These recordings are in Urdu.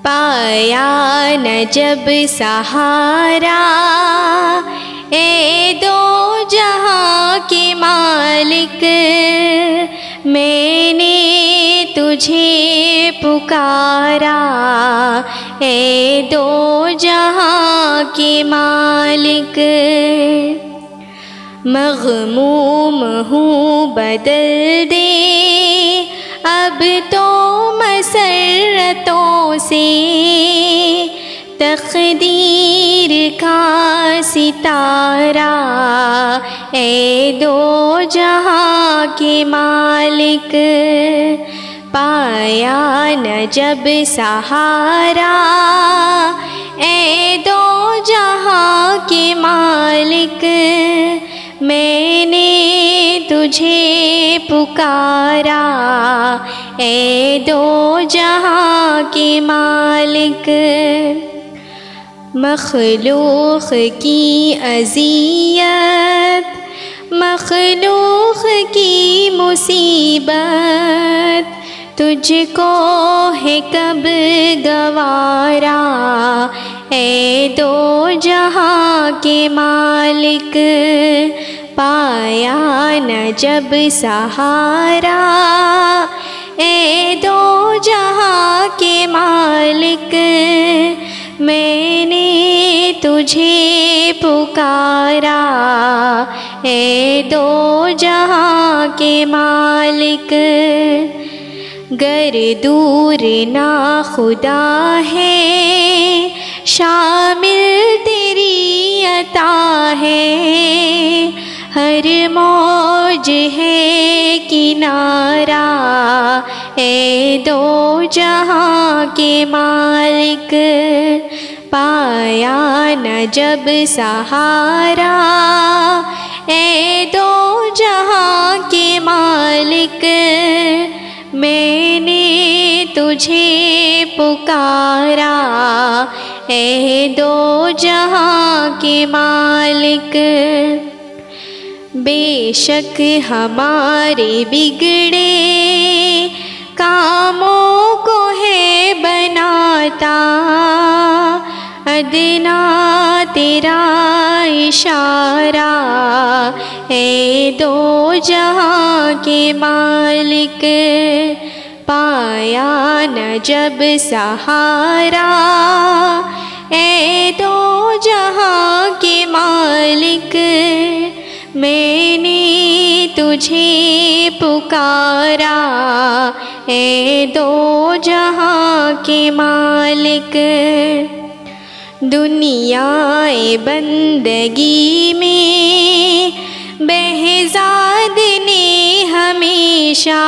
پایا نہ جب سہارا اے دو جہاں کے مالک، میں نے تجھے پکارا اے دو جہاں کے مالک۔ مغموم ہوں بدل دے اب تو مسرتوں سے، تقدیر کا ستارہ اے دو جہاں کے مالک۔ پایا نہ جب سہارا اے دو جہاں کے مالک، میں نے تجھے پکارا اے دو جہاں کے مالک۔ مخلوق کی اذیت، مخلوق کی مصیبت، تجھ کو ہے کب گوارا اے دو جہاں کے مالک۔ پایا نہ جب سہارا اے دو جہاں کے مالک، میں نے تجھے پکارا اے دو جہاں کے مالک۔ گر دور نہ خدا ہے شامل تیری عطا ہے، ہر موج ہے کنارہ اے دو جہاں کے مالک۔ پایا نہ جب سہارا اے دو جہاں کے مالک، میں نے تجھے پکارا اے دو جہاں کے مالک۔ بے شک ہمارے بگڑے کاموں کو ہے بناتا، ادنا تیرا اشارہ اے دو جہاں کے مالک۔ پایا نہ جب سہارا اے دو جہاں کے مالک، میں نے تجھے پکارا اے دو جہاں کے مالک۔ دنیا بندگی میں بہزاد نے ہمیشہ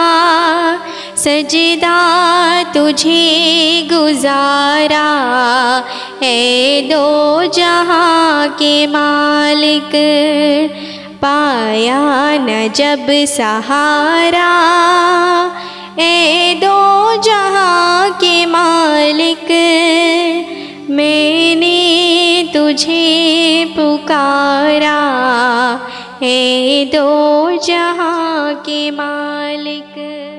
سجدہ تجھے گزارا اے دو جہاں کے مالک۔ پایا نہ جب سہارا اے دو جہاں کے مالک، میں نے تجھے پکارا اے دو جہاں کے مالک۔